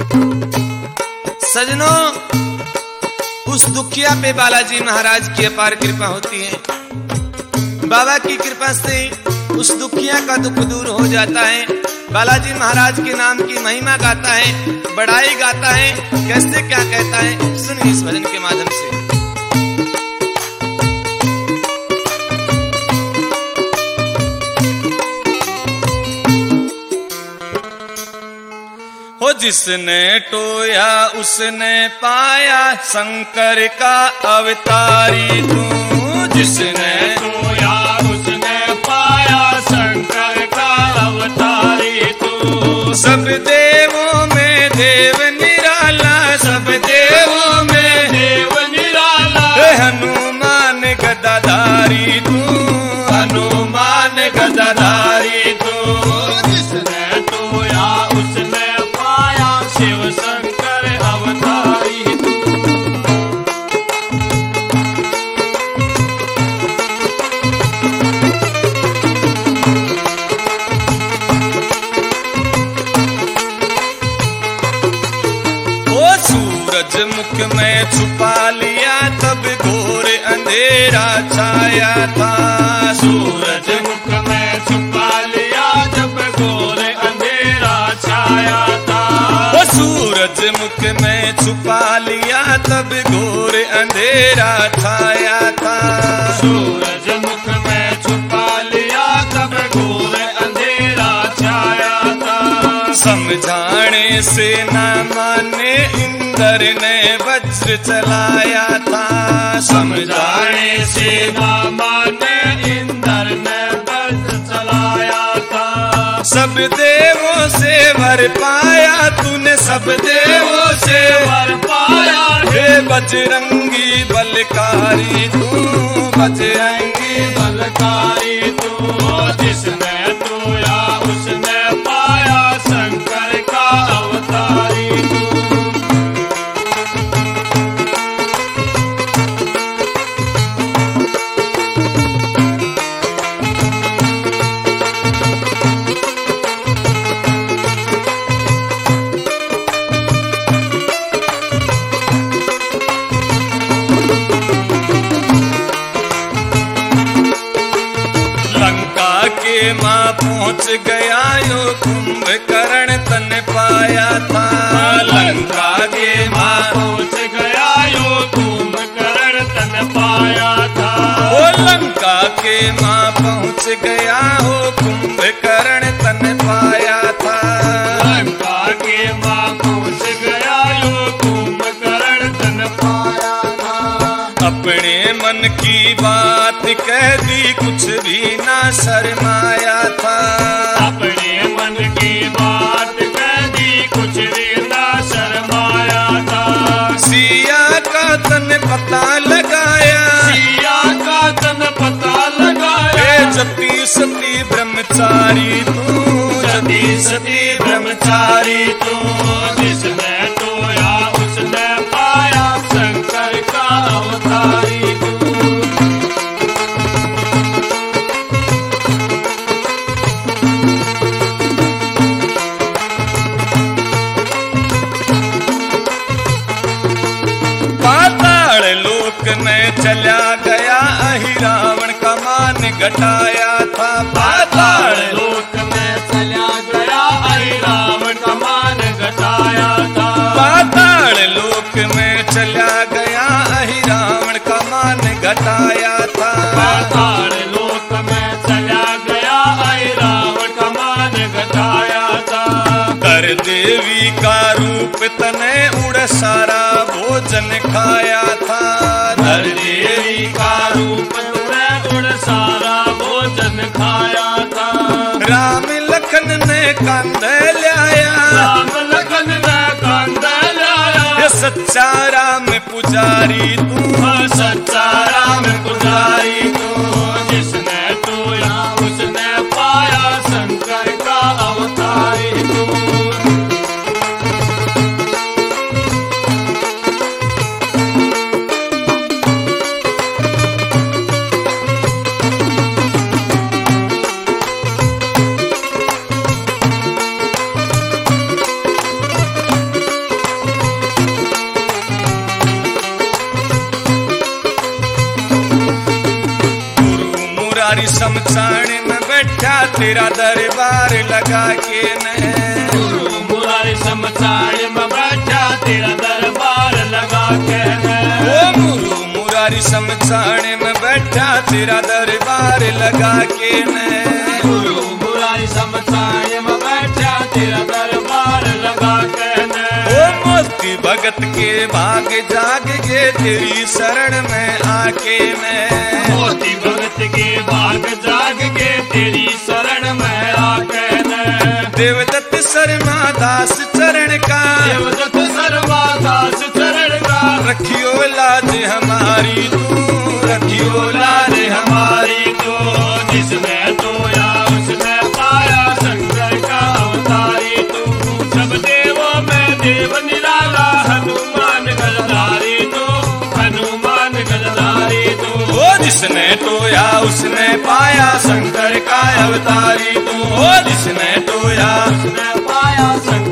सजनों, उस दुखिया पे बालाजी महाराज की अपार कृपा होती है। बाबा की कृपा से उस दुखिया का दुख दूर हो जाता है। बालाजी महाराज के नाम की महिमा गाता है, बड़ाई गाता है। कैसे क्या कहता है, सुनिए इस भजन के माध्यम से। हो जिसने टोया उसने पाया, शंकर का अवतारी तू। जिसने टोया उसने पाया, शंकर का अवतारी तू। सब देवों में देव निराला, सब देवों में देव निराला। हनुमान गदाधारी तू, हनुमान गदाधारी तू। जिसने टोया उसने पाया, शिव शंकर अवतारी तू। सूरज मुख में छुपा लिया, तब घोर अंधेरा छाया था। सूरज मुख में छुपा लिया, जब घोर अंधेरा छाया था। वो सूरज मुख में छुपा लिया, तब घोर अंधेरा छाया था। सूरज मुख में छुपा लिया, तब घोर अंधेरा छाया था। समझाने से न माने, इंद्र ने वज्र चलाया था। समझाने से न माने, इंद्र ने वज्र चलाया था। सब देवों से वर पाया तूने, सब देवों से वर पाया। हे बजरंगी बलकारी तू, बजरंगी बलकारी तू। जिसने टोया उसने पाया, शंकर का अवतारी तू। माँ पहुँच गया यो, कुंभकर्ण तन पाया था। लंका के माँ पहुँच गया यो, कुंभकर्ण तन पाया था। ओ लंका के माँ पहुँच गया हो, कुंभकर्ण तन पाया था। लंका के माँ पहुँच गया यो, कुंभकर्ण तन पाया था। अपने मन की बात कह दी, कुछ भी ना शर्माया था। अपने मन की बात कह दी, कुछ भी ना शर्माया था। सिया का तन पता लगाया, सिया का तन पता लगाया। जति सती ब्रह्मचारी तू, जति सती ब्रह्मचारी तू। जिसने टोया उसने पाया, शंकर का अवतारी तू। पाताल लोक में चला गया, अहि रावण का मान घटाया था। पाताल लोक में चला गया, अहि रावण का मान घटाया था। पाताल लोक में चला गया, अहि रावण का मान घटाया था। पाताल लोक में चला गया, अहि रावण का मान घटाया था। कर देवी का रूप तने उड़ सारा भोजन खाया था। कर देवी का रूप तने उड़ सारा भोजन खाया था। राम लखन ने कंधे लाया, राम लखन ने कंधे लाया। ये सच्चा राम पुजारी तू, सच्चा राम पुजारी तू। जिसने टोया उसने पाया, शंकर का अवतारी तू। मुरारी शमशान में बैठा तेरा दरबार लगा के न गुरु मुरारी शमशान में बैठा तेरा दरबार लगा के ओ गुरु मुरारी शमशान में बैठा तेरा दरबार लगा के न गुरु मुरारी शमशान में बैठा तेरा दरबार लगा के ओ मोती भगत के भाग जाग गे तेरी शरण में आके मैं मोती भगत के भाग जाग के तेरी शरण में आके देवदत्त शर्मा दास चरण का देवदत्त शर्मा दास चरण का रखियो लाज हमारी तू रखियो लाज हमारी तो जिसने तोया उसने पाया शंकर का अवतारी तू सब देवों में देव निराला हनुमान गजधारी तू हनुमान गजधारी तू ओ जिसने टोया उसने पाया शंकर का अवतारी तू ओ जिसने टोया उसने पाया शंकर